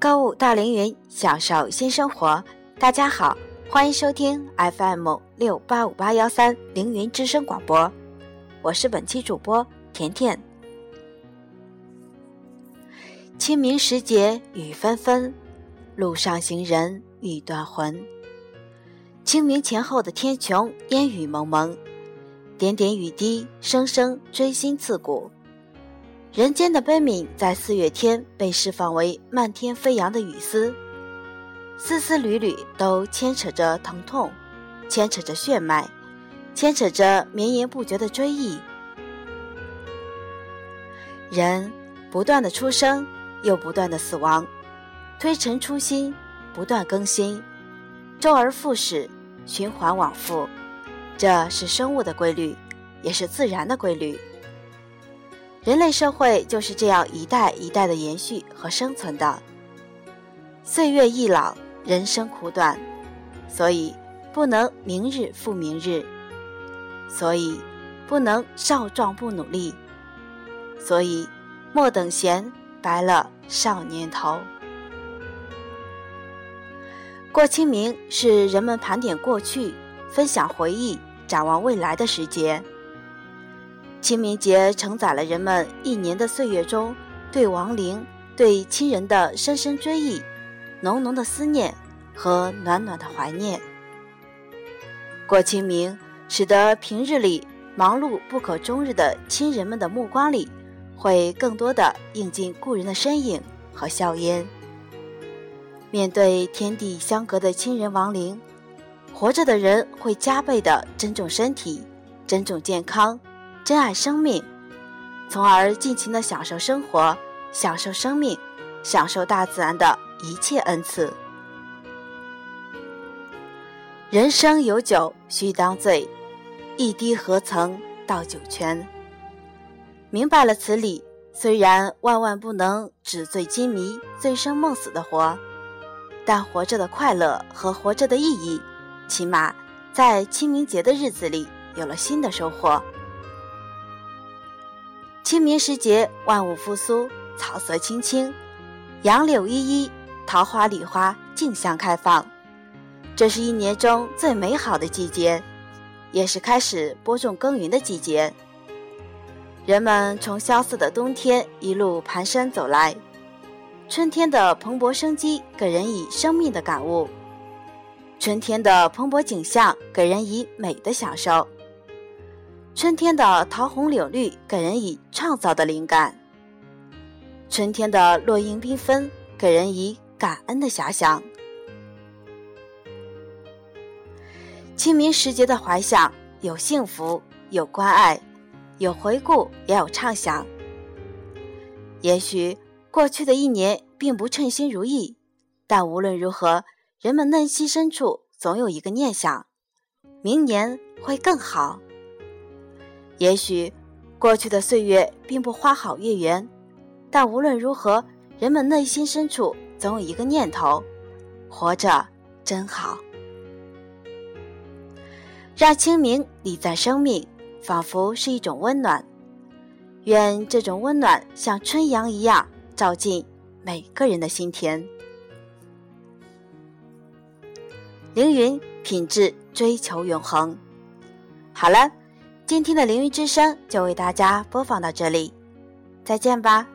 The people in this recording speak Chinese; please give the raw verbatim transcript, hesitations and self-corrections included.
购物到凌云，享受新生活。大家好，欢迎收听 F M 六八五八一三凌云之声广播，我是本期主播甜甜。清明时节雨纷纷，路上行人欲断魂。清明前后的天穹烟雨蒙蒙，点点雨滴声声锥心刺骨。人间的悲悯在四月天被释放为漫天飞扬的雨丝，丝丝缕缕都牵扯着疼痛，牵扯着血脉，牵扯着绵延不绝的追忆。人不断的出生，又不断的死亡，推陈出新，不断更新，周而复始，循环往复，这是生物的规律，也是自然的规律。人类社会就是这样一代一代的延续和生存的。岁月易老，人生苦短，所以不能明日复明日，所以不能少壮不努力，所以莫等闲，白了少年头。过清明是人们盘点过去，分享回忆，展望未来的时节。清明节承载了人们一年的岁月中对亡灵、对亲人的深深追忆，浓浓的思念和暖暖的怀念。过清明使得平日里忙碌不可终日的亲人们的目光里会更多的映进故人的身影和笑颜。面对天地相隔的亲人亡灵，活着的人会加倍的珍重身体，珍重健康，珍爱生命，从而尽情地享受生活，享受生命，享受大自然的一切恩赐。人生有酒须当醉，一滴何曾到九泉。明白了此理，虽然万万不能纸醉金迷、醉生梦死的活，但活着的快乐和活着的意义，起码在清明节的日子里有了新的收获。清明时节，万物复苏，草色青青，杨柳依依，桃花李花竞相开放。这是一年中最美好的季节，也是开始播种耕耘的季节。人们从萧瑟的冬天一路蹒跚走来，春天的蓬勃生机给人以生命的感悟，春天的蓬勃景象给人以美的享受，春天的桃红柳绿给人以创造的灵感，春天的落英缤纷给人以感恩的遐想。清明时节的怀想，有幸福，有关爱，有回顾，也有畅想。也许过去的一年并不称心如意，但无论如何，人们内心深处总有一个念想，明年会更好。也许过去的岁月并不花好月圆，但无论如何，人们内心深处总有一个念头，活着真好。让清明礼赞生命，仿佛是一种温暖，愿这种温暖像春阳一样照进每个人的心田。凌云，品质追求永恒。好了，今天的凌云之声就为大家播放到这里，再见吧。